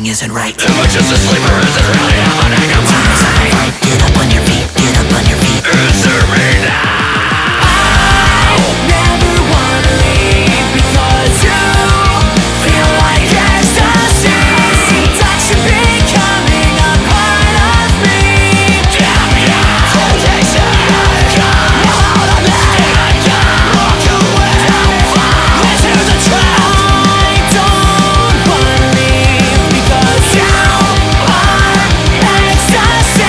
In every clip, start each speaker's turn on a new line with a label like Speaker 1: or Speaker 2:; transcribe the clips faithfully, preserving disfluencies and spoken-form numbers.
Speaker 1: something isn't right.
Speaker 2: Am I just a sleeper? Is this really happening? Am I?
Speaker 1: Get up on your feet, get up on your feet.
Speaker 2: Answer me now.
Speaker 3: I never wanna leave because you feel like ecstasy. Touch you becoming a part of me. Temptation, come out of me. Walk away into the trap. I don't wanna leave because you are ecstasy.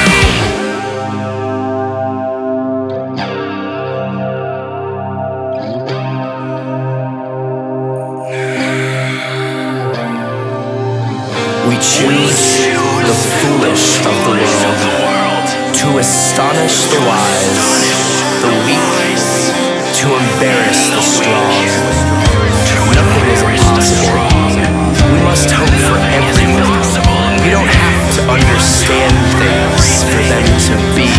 Speaker 4: We choose the foolish of the world to astonish the wise, the weak to embarrass the strong. Nothing is impossible. We must hope for everything. We don't have to understand things for them to be.